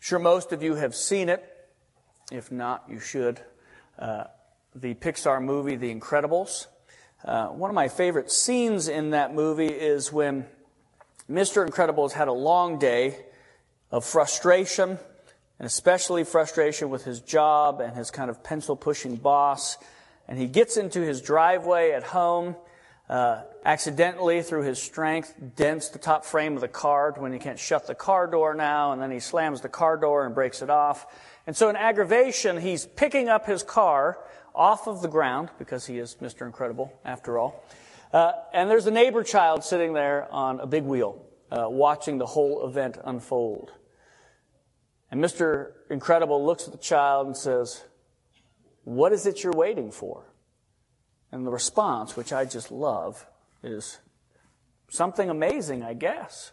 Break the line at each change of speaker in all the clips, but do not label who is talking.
sure most of you have seen it. If not, you should. The Pixar movie, The Incredibles. One of my favorite scenes in that movie is when Mr. Incredible has had a long day of frustration, and especially frustration with his job and his kind of pencil-pushing boss. And he gets into his driveway at home, accidentally, through his strength, dents the top frame of the car when he can't shut the car door now, and then he slams the car door and breaks it off. And so in aggravation, he's picking up his car off of the ground, because he is Mr. Incredible, after all. And there's a neighbor child sitting there on a big wheel, watching the whole event unfold. And Mr. Incredible looks at the child and says, "What is it you're waiting for?" And the response, which I just love, is, "Something amazing, I guess."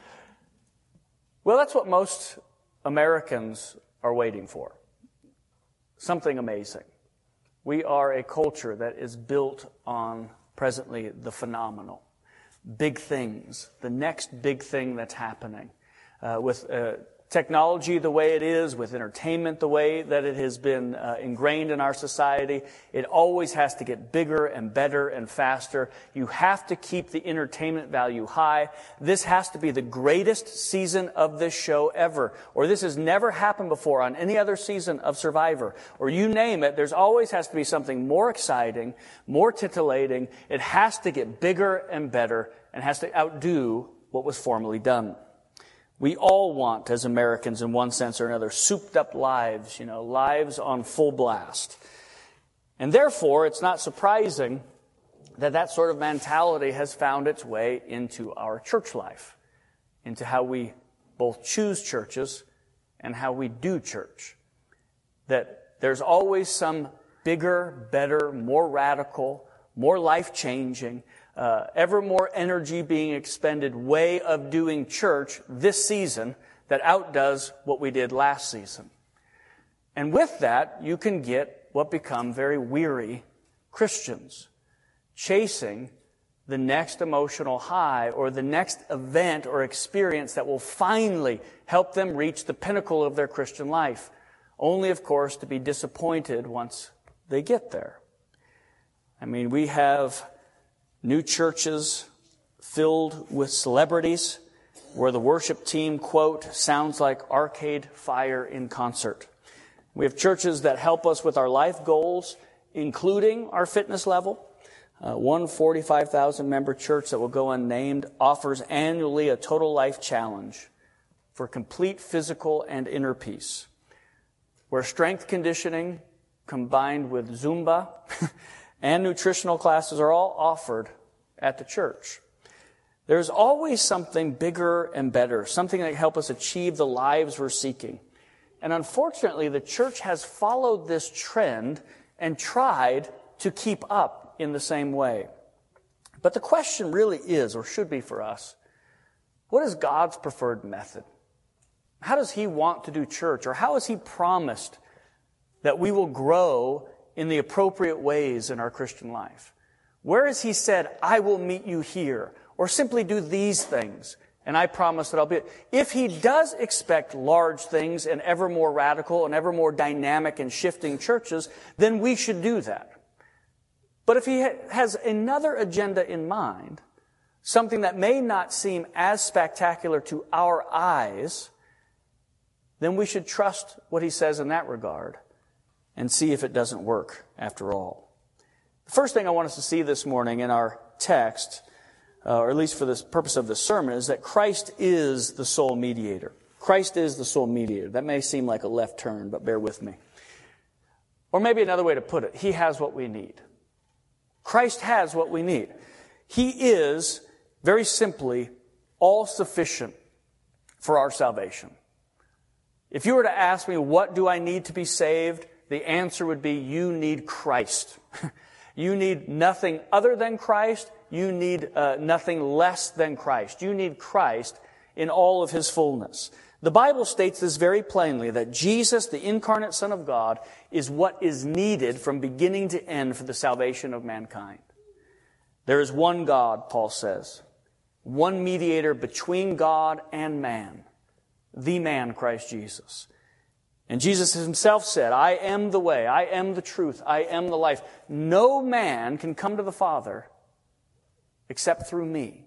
Well, that's what most Americans are waiting for. Something amazing. We are a culture that is built on, presently, the phenomenal. Big things. The next big thing that's happening. With technology the way it is, with entertainment the way that it has been ingrained in our society, it always has to get bigger and better and faster. You have to keep the entertainment value high. This has to be the greatest season of this show ever, or this has never happened before on any other season of Survivor, or you name it. There's always has to be something more exciting, more titillating. It has to get bigger and better and has to outdo what was formerly done. We all want, as Americans, in one sense or another, souped-up lives, lives on full blast. And therefore, it's not surprising that that sort of mentality has found its way into our church life, into how we both choose churches and how we do church. That there's always some bigger, better, more radical, more life-changing, ever more energy being expended way of doing church this season that outdoes what we did last season. And with that, you can get what become very weary Christians, chasing the next emotional high or the next event or experience that will finally help them reach the pinnacle of their Christian life, only, of course, to be disappointed once they get there. I mean, we have new churches filled with celebrities where the worship team, quote, sounds like Arcade Fire in concert. We have churches that help us with our life goals, including our fitness level. One 45,000 member church that will go unnamed offers annually a total life challenge for complete physical and inner peace, where strength conditioning combined with Zumba and nutritional classes are all offered at the church. There's always something bigger and better, something that can help us achieve the lives we're seeking. And unfortunately, the church has followed this trend and tried to keep up in the same way. But the question really is, or should be for us, what is God's preferred method? How does He want to do church? Or how has He promised that we will grow in the appropriate ways in our Christian life? Where has He said, "I will meet you here," or simply do these things, and I promise that I'll be... If He does expect large things and ever more radical and ever more dynamic and shifting churches, then we should do that. But if He has another agenda in mind, something that may not seem as spectacular to our eyes, then we should trust what He says in that regard and see if it doesn't work after all. The first thing I want us to see this morning in our text, or at least for the purpose of this sermon, is that Christ is the sole mediator. Christ is the sole mediator. That may seem like a left turn, but bear with me. Or maybe another way to put it, He has what we need. Christ has what we need. He is, very simply, all sufficient for our salvation. If you were to ask me, what do I need to be saved? The answer would be, you need Christ. You need nothing other than Christ. You need nothing less than Christ. You need Christ in all of His fullness. The Bible states this very plainly, that Jesus, the incarnate Son of God, is what is needed from beginning to end for the salvation of mankind. There is one God, Paul says, one mediator between God and man, the man, Christ Jesus. And Jesus himself said, I am the way, I am the truth, I am the life. No man can come to the Father except through me.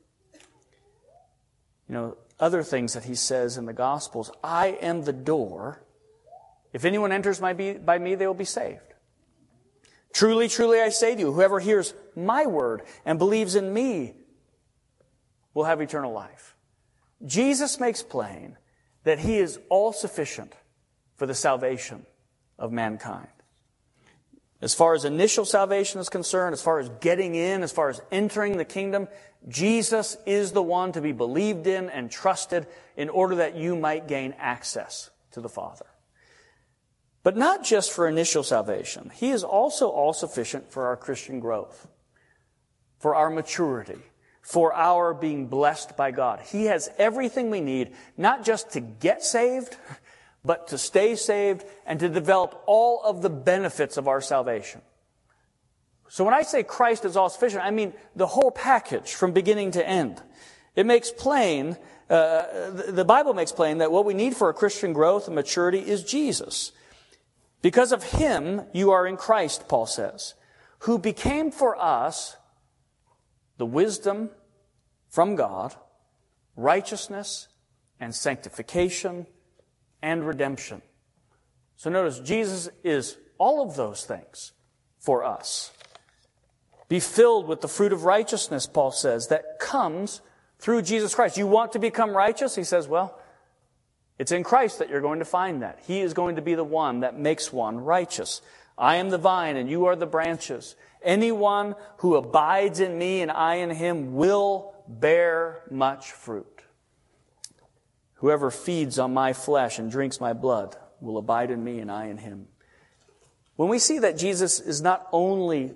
Other things that he says in the Gospels, I am the door. If anyone enters by me, they will be saved. Truly, truly, I say to you, whoever hears my word and believes in me will have eternal life. Jesus makes plain that he is all sufficient for the salvation of mankind. As far as initial salvation is concerned, as far as getting in, as far as entering the kingdom, Jesus is the one to be believed in and trusted in order that you might gain access to the Father. But not just for initial salvation. He is also all sufficient for our Christian growth, for our maturity, for our being blessed by God. He has everything we need, not just to get saved, but to stay saved and to develop all of the benefits of our salvation. So when I say Christ is all sufficient, I mean the whole package from beginning to end. It makes plain, the Bible makes plain that what we need for our Christian growth and maturity is Jesus. Because of him, you are in Christ, Paul says, who became for us the wisdom from God, righteousness and sanctification and redemption. So notice, Jesus is all of those things for us. Be filled with the fruit of righteousness, Paul says, that comes through Jesus Christ. You want to become righteous? He says, well, it's in Christ that you're going to find that. He is going to be the one that makes one righteous. I am the vine and you are the branches. Anyone who abides in me and I in him will bear much fruit. Whoever feeds on my flesh and drinks my blood will abide in me and I in him. When we see that Jesus is not only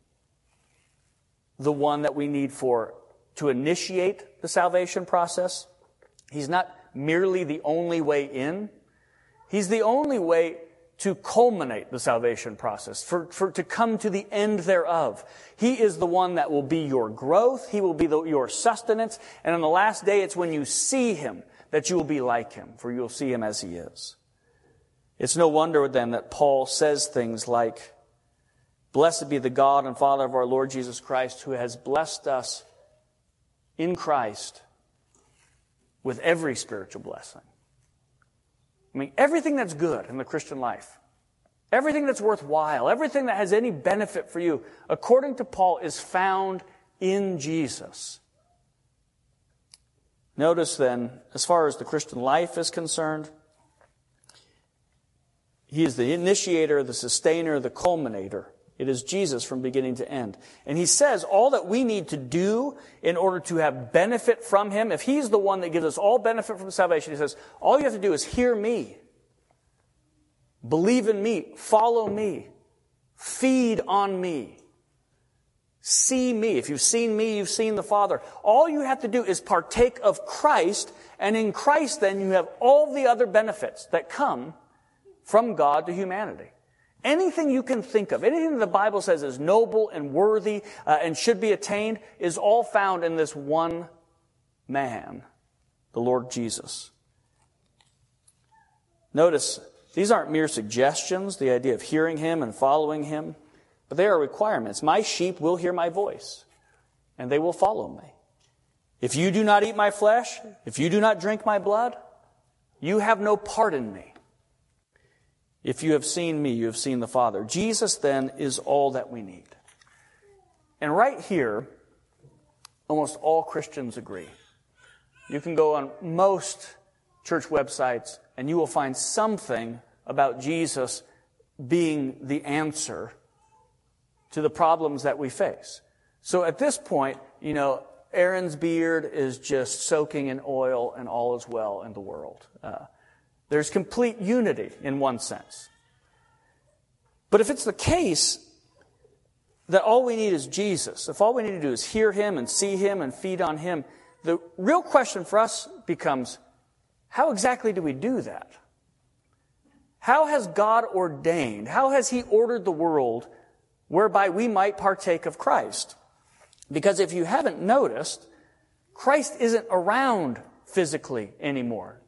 the one that we need to initiate the salvation process, he's not merely the only way in. He's the only way to culminate the salvation process, to come to the end thereof. He is the one that will be your growth. He will be your sustenance. And on the last day, it's when you see him that you will be like him, for you will see him as he is. It's no wonder then that Paul says things like, blessed be the God and Father of our Lord Jesus Christ, who has blessed us in Christ with every spiritual blessing. I mean, everything that's good in the Christian life, everything that's worthwhile, everything that has any benefit for you, according to Paul, is found in Jesus. Notice then, as far as the Christian life is concerned, he is the initiator, the sustainer, the culminator. It is Jesus from beginning to end. And he says all that we need to do in order to have benefit from him, if he's the one that gives us all benefit from salvation, he says, all you have to do is hear me, believe in me, follow me, feed on me, see me. If you've seen me, you've seen the Father. All you have to do is partake of Christ, and in Christ then you have all the other benefits that come from God to humanity. Anything you can think of, anything that the Bible says is noble and worthy and should be attained is all found in this one man, the Lord Jesus. Notice, these aren't mere suggestions, the idea of hearing him and following him, but they are requirements. My sheep will hear my voice, and they will follow me. If you do not eat my flesh, if you do not drink my blood, you have no part in me. If you have seen me, you have seen the Father. Jesus, then, is all that we need. And right here, almost all Christians agree. You can go on most church websites, and you will find something about Jesus being the answer to the problems that we face. So at this point, Aaron's beard is just soaking in oil and all is well in the world. There's complete unity in one sense. But if it's the case that all we need is Jesus, if all we need to do is hear him and see him and feed on him, the real question for us becomes, how exactly do we do that? How has God ordained, how has he ordered the world whereby we might partake of Christ? Because if you haven't noticed, Christ isn't around physically anymore.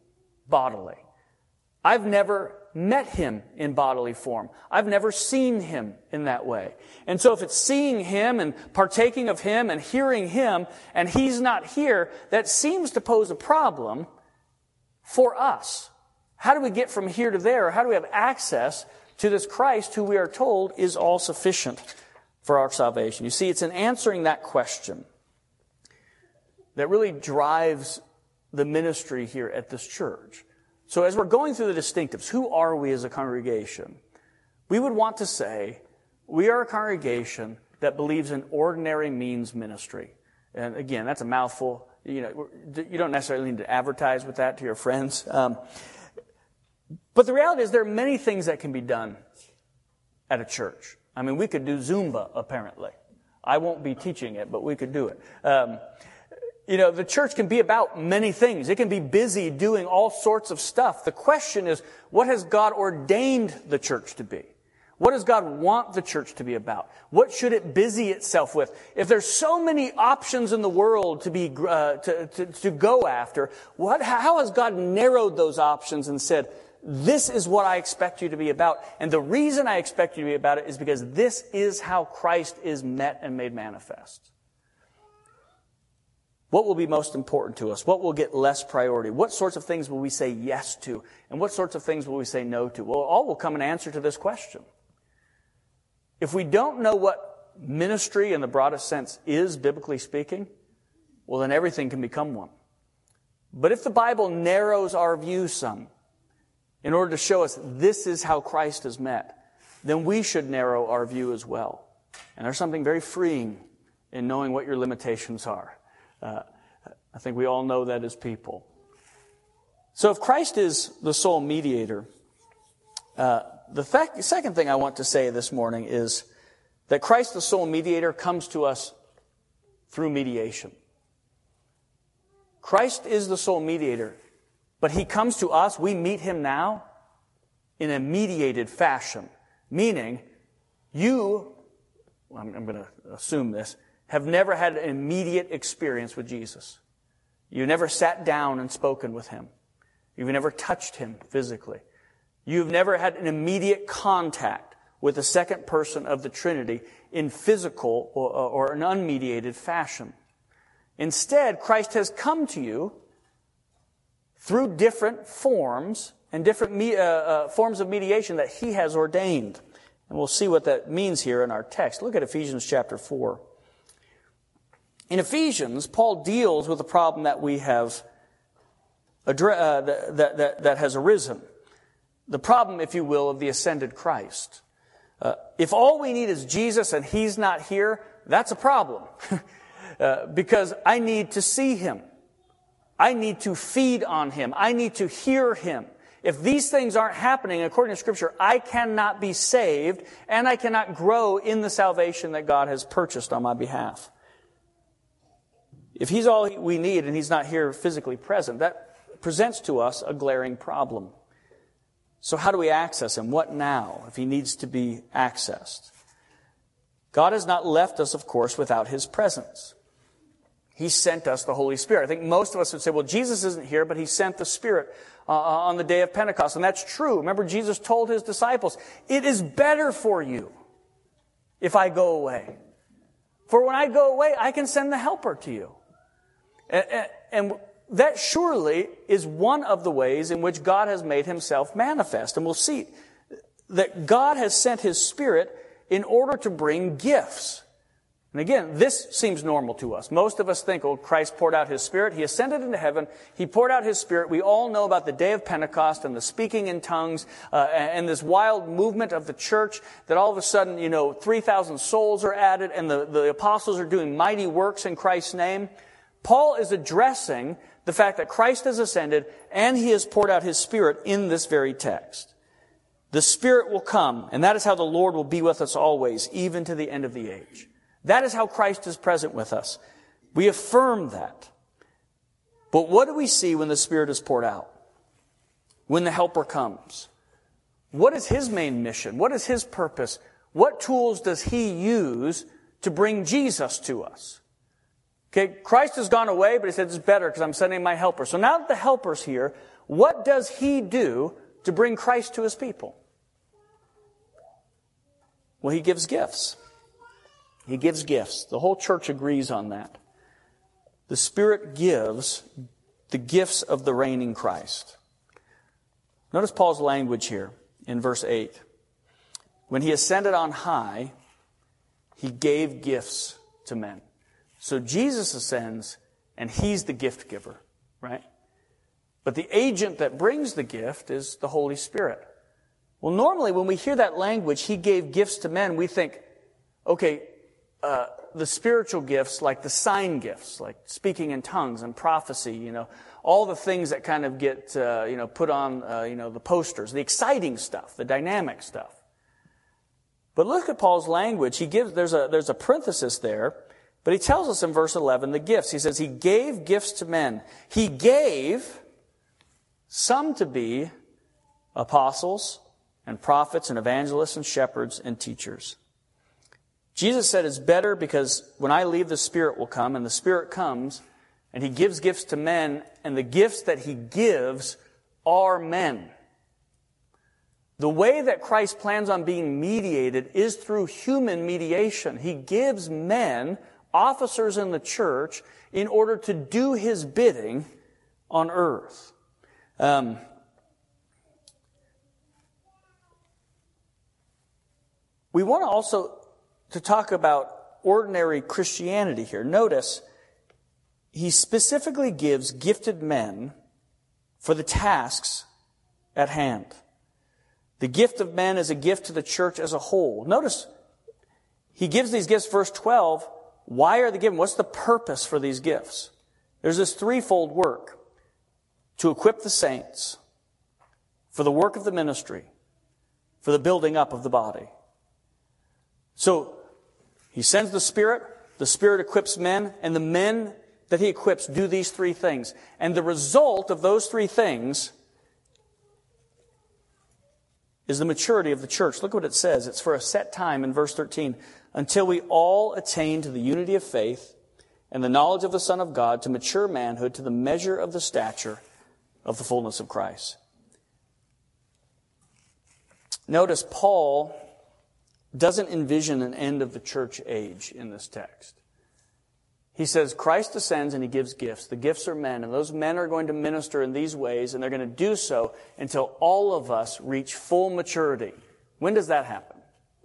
bodily. I've never met him in bodily form. I've never seen him in that way. And so if it's seeing him and partaking of him and hearing him and he's not here, that seems to pose a problem for us. How do we get from here to there? How do we have access to this Christ who we are told is all sufficient for our salvation? You see, it's in answering that question that really drives the ministry here at this church. So as we're going through the distinctives, who are we as a congregation? We would want to say, we are a congregation that believes in ordinary means ministry. And again, that's a mouthful. You don't necessarily need to advertise with that to your friends. But the reality is there are many things that can be done at a church. I mean, we could do Zumba, apparently. I won't be teaching it, but we could do it. The church can be about many things. It can be busy doing all sorts of stuff. The question is, what has God ordained the church to be? What does God want the church to be about? What should it busy itself with? If there's so many options in the world to be to go after, how has God narrowed those options and said, this is what I expect you to be about? And the reason I expect you to be about it is because this is how Christ is met and made manifest. What will be most important to us? What will get less priority? What sorts of things will we say yes to? And what sorts of things will we say no to? Well, all will come in answer to this question. If we don't know what ministry in the broadest sense is, biblically speaking, well, then everything can become one. But if the Bible narrows our view some, in order to show us this is how Christ is met, then we should narrow our view as well. And there's something very freeing in knowing what your limitations are. I think we all know that as people. So if Christ is the sole mediator, the second thing I want to say this morning is that Christ the sole mediator comes to us through mediation. Christ is the sole mediator, but he comes to us, we meet him now, in a mediated fashion. Meaning, I'm going to assume this, have never had an immediate experience with Jesus. You never sat down and spoken with him. You've never touched him physically. You've never had an immediate contact with the second person of the Trinity in physical or an unmediated fashion. Instead, Christ has come to you through different forms and different forms of mediation that he has ordained. And we'll see what that means here in our text. Look at Ephesians chapter 4. In Ephesians, Paul deals with a problem that we have that has arisen. The problem, if you will, of the ascended Christ. If all we need is Jesus and he's not here, that's a problem. Because I need to see him. I need to feed on him. I need to hear him. If these things aren't happening, according to Scripture, I cannot be saved and I cannot grow in the salvation that God has purchased on my behalf. If he's all we need and he's not here physically present, that presents to us a glaring problem. So how do we access him? What now if he needs to be accessed? God has not left us, of course, without his presence. He sent us the Holy Spirit. I think most of us would say, well, Jesus isn't here, but he sent the Spirit on the day of Pentecost. And that's true. Remember, Jesus told his disciples, it is better for you if I go away. For when I go away, I can send the Helper to you. And that surely is one of the ways in which God has made himself manifest. And we'll see that God has sent his Spirit in order to bring gifts. And again, this seems normal to us. Most of us think, oh, Christ poured out his Spirit. He ascended into heaven. He poured out his Spirit. We all know about the day of Pentecost and the speaking in tongues and this wild movement of the church that all of a sudden, 3,000 souls are added and the apostles are doing mighty works in Christ's name. Paul is addressing the fact that Christ has ascended and he has poured out his Spirit in this very text. The Spirit will come, and that is how the Lord will be with us always, even to the end of the age. That is how Christ is present with us. We affirm that. But what do we see when the Spirit is poured out? When the Helper comes? What is his main mission? What is his purpose? What tools does he use to bring Jesus to us? Okay, Christ has gone away, but he said it's better because I'm sending my Helper. So now that the Helper's here, What does he do to bring Christ to his people? Well, he gives gifts. He gives gifts. The whole church agrees on that. The Spirit gives the gifts of the reigning Christ. Notice Paul's language here in verse 8. When he ascended on high, he gave gifts to men. So Jesus ascends, and he's the gift giver, right? But the agent that brings the gift is the Holy Spirit. Well, normally when we hear that language, he gave gifts to men, we think, okay, the spiritual gifts, like the sign gifts, like speaking in tongues and prophecy, all the things that kind of get, put on, the posters, the exciting stuff, the dynamic stuff. But look at Paul's language. There's a parenthesis there, but he tells us in verse 11 the gifts. He says he gave gifts to men. He gave some to be apostles and prophets and evangelists and shepherds and teachers. Jesus said it's better because when I leave, the Spirit will come, and the Spirit comes, and he gives gifts to men, and the gifts that he gives are men. The way that Christ plans on being mediated is through human mediation. He gives men, officers in the church, in order to do his bidding on earth. We want to also to talk about ordinary Christianity here. Notice, he specifically gives gifted men for the tasks at hand. The gift of men is a gift to the church as a whole. Notice, he gives these gifts, verse 12. Why are they given? What's the purpose for these gifts? There's this threefold work. To equip the saints, for the work of the ministry, for the building up of the body. So, he sends the Spirit equips men, and the men that he equips do these three things. And the result of those three things is the maturity of the church. Look what it says. It's for a set time in verse 13. Until we all attain to the unity of faith and the knowledge of the Son of God, to mature manhood, to the measure of the stature of the fullness of Christ. Notice Paul doesn't envision an end of the church age in this text. He says Christ ascends and he gives gifts. The gifts are men, and those men are going to minister in these ways, and they're going to do so until all of us reach full maturity. When does that happen?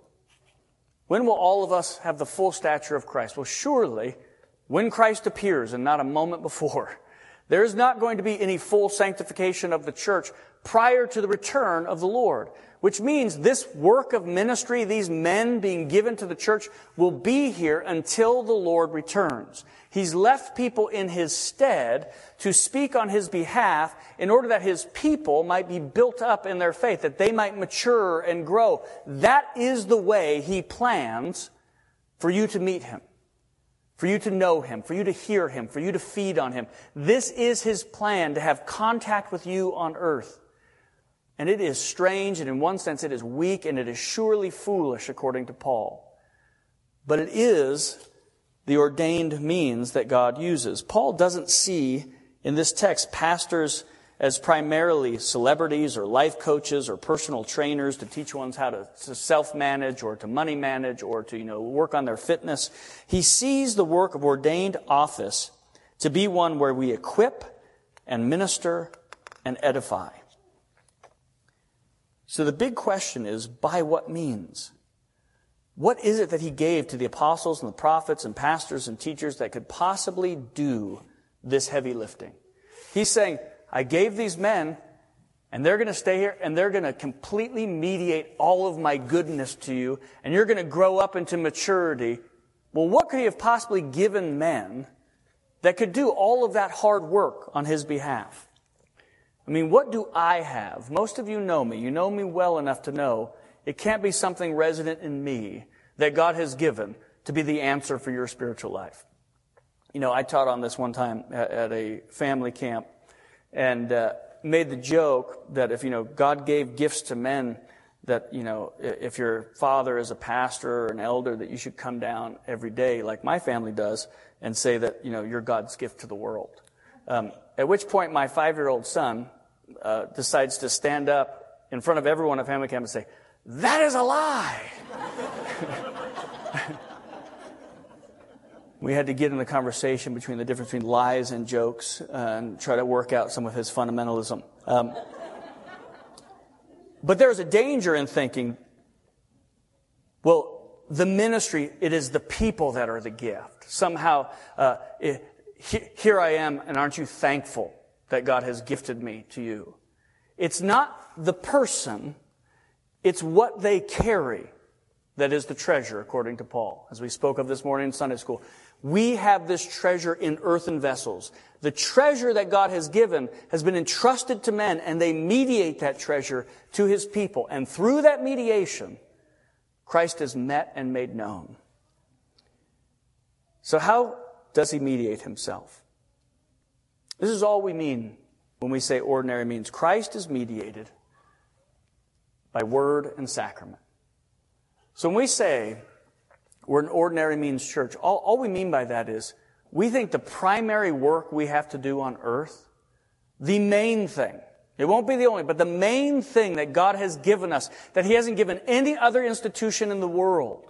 When will all of us have the full stature of Christ? Well, surely when Christ appears and not a moment before. There is not going to be any full sanctification of the church prior to the return of the Lord. Which means this work of ministry, these men being given to the church, will be here until the Lord returns. He's left people in his stead to speak on his behalf in order that his people might be built up in their faith, that they might mature and grow. That is the way he plans for you to meet him, for you to know him, for you to hear him, for you to feed on him. This is his plan, to have contact with you on earth. And it is strange, and in one sense it is weak, and it is surely foolish, according to Paul. But it is the ordained means that God uses. Paul doesn't see in this text pastors as primarily celebrities or life coaches or personal trainers to teach ones how to self-manage or to money manage or to, work on their fitness. He sees the work of ordained office to be one where we equip and minister and edify. So the big question is, by what means? What is it that he gave to the apostles and the prophets and pastors and teachers that could possibly do this heavy lifting? He's saying, I gave these men, and they're going to stay here, and they're going to completely mediate all of my goodness to you, and you're going to grow up into maturity. Well, what could he have possibly given men that could do all of that hard work on his behalf? I mean, what do I have? Most of you know me. You know me well enough to know it can't be something resident in me that God has given to be the answer for your spiritual life. I taught on this one time at a family camp and made the joke that if, God gave gifts to men that, if your father is a pastor or an elder, that you should come down every day like my family does and say that, you're God's gift to the world. At which point my 5-year-old son decides to stand up in front of everyone at family camp and say, "That is a lie." We had to get in the conversation between the difference between lies and jokes and try to work out some of his fundamentalism. But there's a danger in thinking, well, the ministry, it is the people that are the gift. Somehow, here I am, and aren't you thankful that God has gifted me to you? It's not the person, it's what they carry that is the treasure, according to Paul, as we spoke of this morning in Sunday school. We have this treasure in earthen vessels. The treasure that God has given has been entrusted to men, and they mediate that treasure to His people. And through that mediation, Christ is met and made known. So how does He mediate Himself? This is all we mean when we say ordinary means. Christ is mediated by word and sacrament. So when we say we're an ordinary means church, all we mean by that is we think the primary work we have to do on earth, the main thing, it won't be the only, but the main thing that God has given us, that He hasn't given any other institution in the world,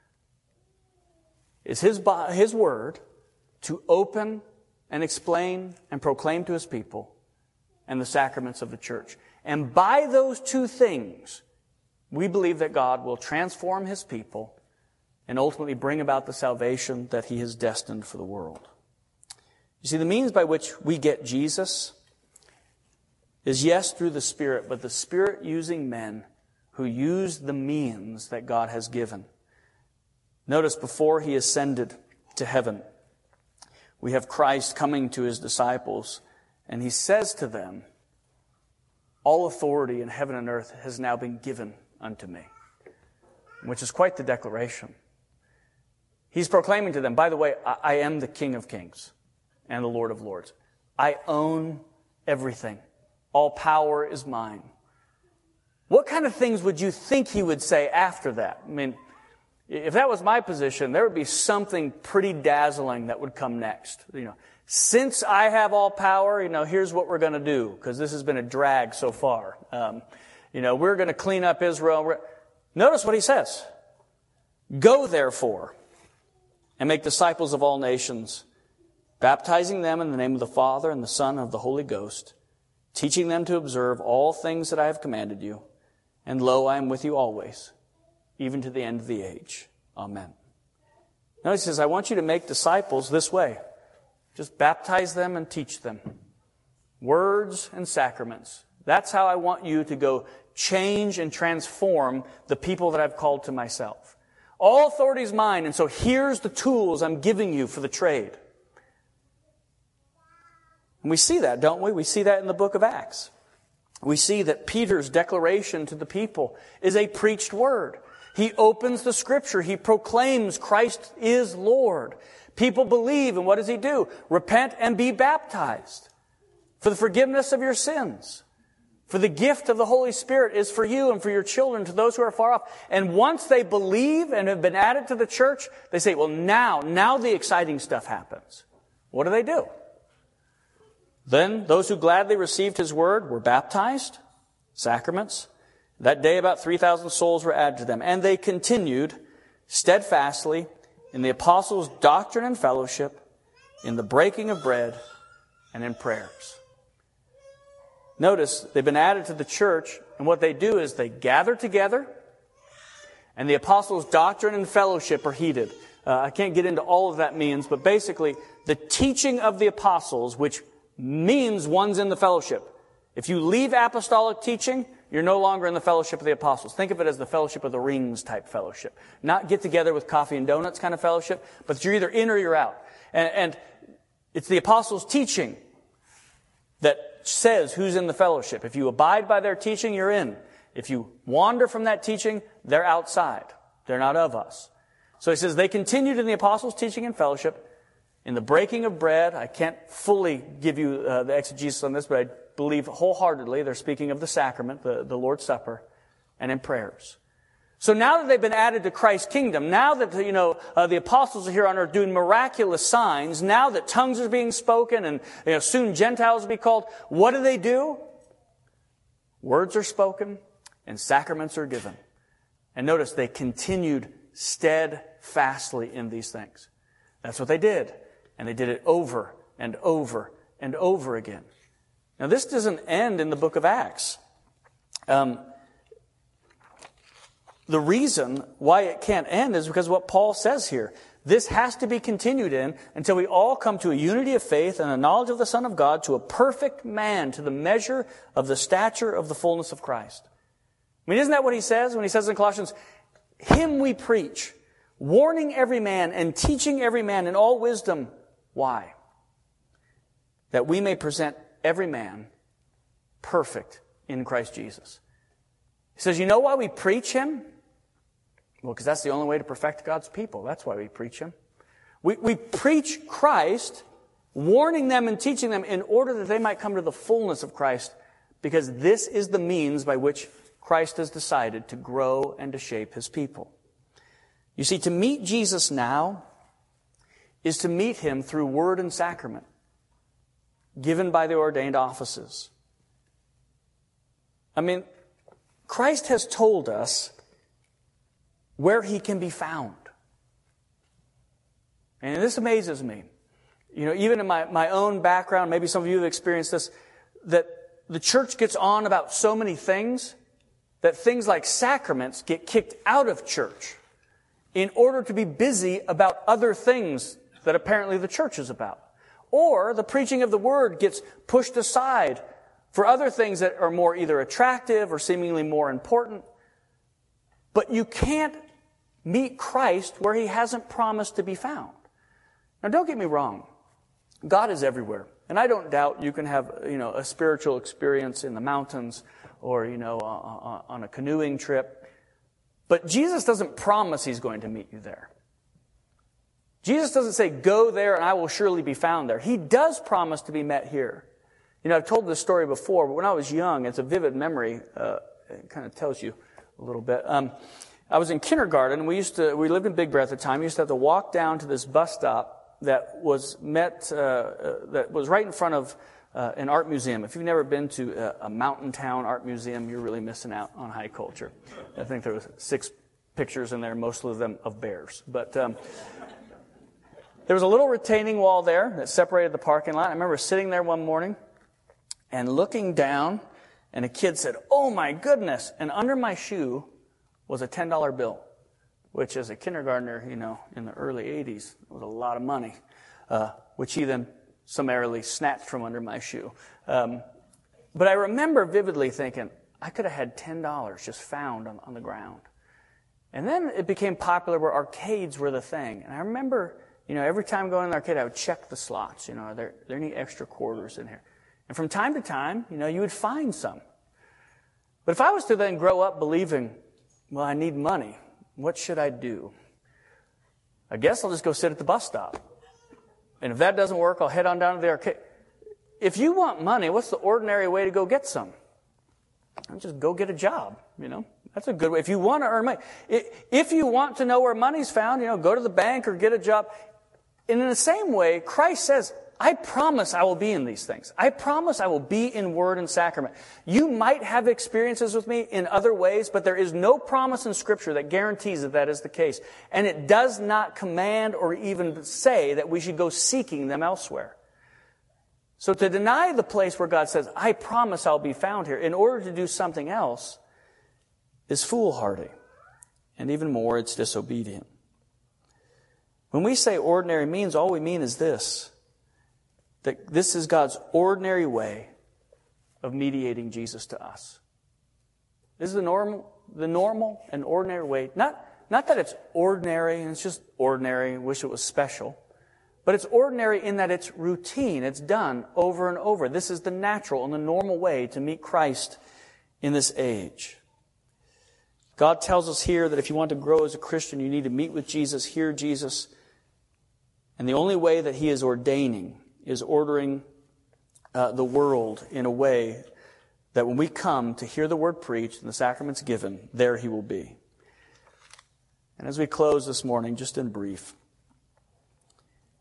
is His Word to open and explain and proclaim to His people and the sacraments of the church. And by those two things, we believe that God will transform His people and ultimately bring about the salvation that He has destined for the world. You see, the means by which we get Jesus is, yes, through the Spirit, but the Spirit using men who use the means that God has given. Notice, before He ascended to heaven, we have Christ coming to His disciples, and He says to them, "All authority in heaven and earth has now been given unto me," which is quite the declaration. He's proclaiming to them, by the way, I am the King of Kings and the Lord of Lords. I own everything. All power is mine. What kind of things would you think He would say after that? I mean, if that was my position, there would be something pretty dazzling that would come next. Since I have all power, here's what we're going to do, because this has been a drag so far. We're going to clean up Israel. Notice what He says. "Go, therefore, and make disciples of all nations, baptizing them in the name of the Father and the Son and of the Holy Ghost, teaching them to observe all things that I have commanded you. And lo, I am with you always, even to the end of the age. Amen." Now He says, I want you to make disciples this way. Just baptize them and teach them. Words and sacraments. That's how I want you to go change and transform the people that I've called to myself. All authority is mine, and so here's the tools I'm giving you for the trade. And we see that, don't we? We see that in the book of Acts. We see that Peter's declaration to the people is a preached word. He opens the Scripture. He proclaims Christ is Lord. People believe, and what does he do? Repent and be baptized for the forgiveness of your sins. For the gift of the Holy Spirit is for you and for your children, to those who are far off. And once they believe and have been added to the church, they say, well, now the exciting stuff happens. What do? Then those who gladly received His word were baptized, sacraments. That day about 3,000 souls were added to them. And they continued steadfastly in the apostles' doctrine and fellowship, in the breaking of bread, and in prayers. Notice, they've been added to the church, and what they do is they gather together, and the apostles' doctrine and fellowship are heeded. I can't get into all of that means, but basically, the teaching of the apostles, which means one's in the fellowship. If you leave apostolic teaching, you're no longer in the fellowship of the apostles. Think of it as the fellowship of the rings type fellowship. Not get together with coffee and donuts kind of fellowship, but you're either in or you're out. And it's the apostles' teaching that says who's in the fellowship. If you abide by their teaching, you're in. If you wander from that teaching, they're outside. They're not of us. So he says they continued in the apostles' teaching and fellowship, in the breaking of bread. I can't fully give you the exegesis on this, but I believe wholeheartedly they're speaking of the sacrament, the Lord's Supper, and in prayers. So now that they've been added to Christ's kingdom, now that, the apostles are here on earth doing miraculous signs, now that tongues are being spoken and, soon Gentiles will be called, what do? Words are spoken and sacraments are given. And notice they continued steadfastly in these things. That's what they did. And they did it over and over and over again. Now this doesn't end in the book of Acts. The reason why it can't end is because of what Paul says here. This has to be continued in until we all come to a unity of faith and a knowledge of the Son of God, to a perfect man, to the measure of the stature of the fullness of Christ. I mean, isn't that what he says when he says in Colossians, Him we preach, warning every man and teaching every man in all wisdom. Why? That we may present every man perfect in Christ Jesus. He says, you know why we preach Him? Well, because that's the only way to perfect God's people. That's why we preach Him. We preach Christ, warning them and teaching them in order that they might come to the fullness of Christ, because this is the means by which Christ has decided to grow and to shape His people. You see, to meet Jesus now is to meet Him through word and sacrament, given by the ordained offices. I mean, Christ has told us where He can be found. And this amazes me. You know, even in my own background, maybe some of you have experienced this, that the church gets on about so many things that things like sacraments get kicked out of church in order to be busy about other things that apparently the church is about. Or the preaching of the Word gets pushed aside for other things that are more either attractive or seemingly more important. But you can't meet Christ where He hasn't promised to be found. Now, don't get me wrong. God is everywhere. And I don't doubt you can have, a spiritual experience in the mountains or, on a canoeing trip. But Jesus doesn't promise He's going to meet you there. Jesus doesn't say, go there and I will surely be found there. He does promise to be met here. I've told this story before, but when I was young, it's a vivid memory. It kind of tells you a little bit. I was in kindergarten. We lived in Big Bear at the time. We used to have to walk down to this bus stop that was right in front of an art museum. If you've never been to a mountain town art museum, you're really missing out on high culture. I think there was 6 pictures in there, most of them of bears. But there was a little retaining wall there that separated the parking lot. I remember sitting there one morning and looking down, and a kid said, "Oh my goodness!" And under my shoe was a $10 bill, which as a kindergartner, in the early 80s, was a lot of money, which he then summarily snatched from under my shoe. But I remember vividly thinking, I could have had $10 just found on the ground. And then it became popular where arcades were the thing. And I remember, every time going to the arcade, I would check the slots. Are there any extra quarters in here? And from time to time, you would find some. But if I was to then grow up believing, well, I need money, what should I do? I guess I'll just go sit at the bus stop. And if that doesn't work, I'll head on down to the arcade. If you want money, what's the ordinary way to go get some? Just go get a job, That's a good way. If you want to earn money. If you want to know where money's found, go to the bank or get a job. And in the same way, Christ says, I promise I will be in these things. I promise I will be in word and sacrament. You might have experiences with me in other ways, but there is no promise in Scripture that guarantees that is the case. And it does not command or even say that we should go seeking them elsewhere. So to deny the place where God says, I promise I'll be found here, in order to do something else, is foolhardy. And even more, it's disobedient. When we say ordinary means, all we mean is this: that this is God's ordinary way of mediating Jesus to us. This is the normal and ordinary way. Not that it's ordinary and it's just ordinary, wish it was special. But it's ordinary in that it's routine. It's done over and over. This is the natural and the normal way to meet Christ in this age. God tells us here that if you want to grow as a Christian, you need to meet with Jesus, hear Jesus. And the only way that He is ordaining is ordering the world in a way that when we come to hear the word preached and the sacraments given, there He will be. And as we close this morning, just in brief,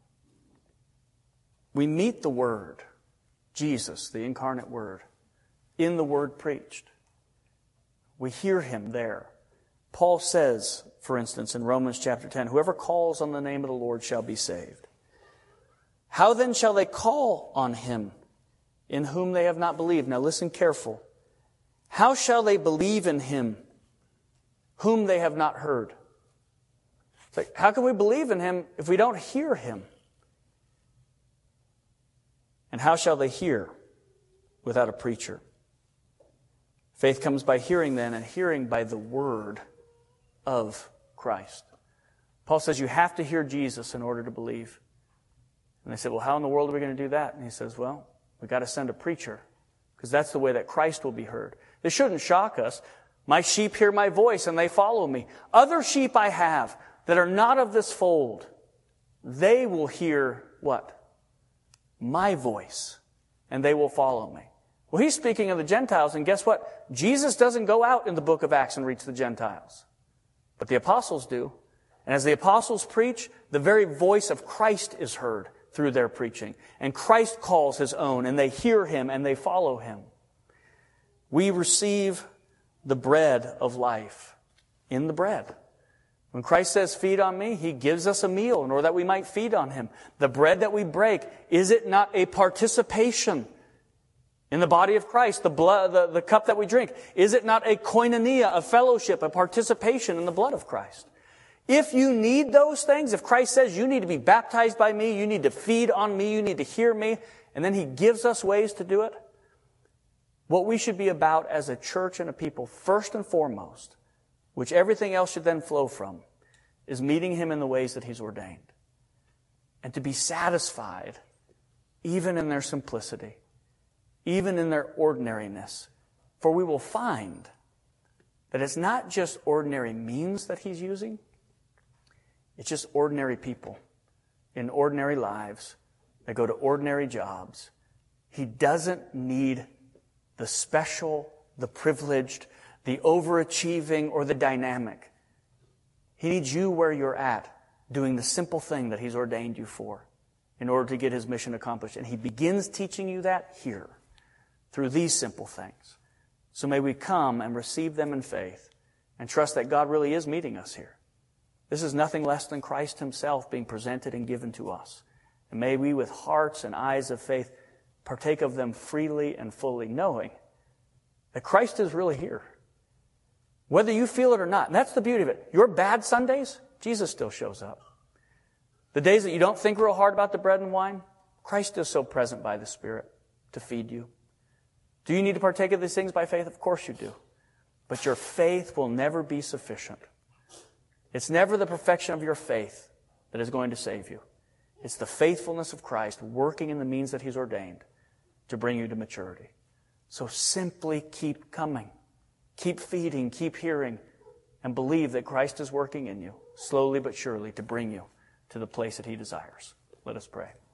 we meet the Word, Jesus, the incarnate Word, in the word preached. We hear him there. Paul says, for instance, in Romans chapter 10, whoever calls on the name of the Lord shall be saved. How then shall they call on him in whom they have not believed? Now listen careful. How shall they believe in him whom they have not heard? It's like, how can we believe in him if we don't hear him? And how shall they hear without a preacher? Faith comes by hearing then, and hearing by the word of Christ. Paul says you have to hear Jesus in order to believe. And they said, well, how in the world are we going to do that? And he says, well, we've got to send a preacher, because that's the way that Christ will be heard. This shouldn't shock us. My sheep hear my voice and they follow me. Other sheep I have that are not of this fold, they will hear what? My voice, and they will follow me. Well, he's speaking of the Gentiles, and guess what? Jesus doesn't go out in the book of Acts and reach the Gentiles. But the apostles do. And as the apostles preach, the very voice of Christ is heard through their preaching. And Christ calls his own, and they hear him, and they follow him. We receive the bread of life in the bread. When Christ says, feed on me, he gives us a meal in order that we might feed on him. The bread that we break, is it not a participation in the body of Christ? The blood, the cup that we drink, is it not a koinonia, a fellowship, a participation in the blood of Christ? If you need those things, if Christ says you need to be baptized by me, you need to feed on me, you need to hear me, and then he gives us ways to do it, what we should be about as a church and a people, first and foremost, which everything else should then flow from, is meeting him in the ways that he's ordained. And to be satisfied, even in their simplicity, even in their ordinariness. For we will find that it's not just ordinary means that he's using, it's just ordinary people in ordinary lives that go to ordinary jobs. He doesn't need the special, the privileged, the overachieving, or the dynamic. He needs you where you're at, doing the simple thing that he's ordained you for in order to get his mission accomplished. And he begins teaching you that here, through these simple things. So may we come and receive them in faith and trust that God really is meeting us here. This is nothing less than Christ himself being presented and given to us. And may we, with hearts and eyes of faith, partake of them freely and fully, knowing that Christ is really here. Whether you feel it or not. And that's the beauty of it. Your bad Sundays, Jesus still shows up. The days that you don't think real hard about the bread and wine, Christ is so present by the Spirit to feed you. Do you need to partake of these things by faith? Of course you do. But your faith will never be sufficient. It's never the perfection of your faith that is going to save you. It's the faithfulness of Christ working in the means that he's ordained to bring you to maturity. So simply keep coming. Keep feeding, keep hearing, and believe that Christ is working in you, slowly but surely, to bring you to the place that he desires. Let us pray.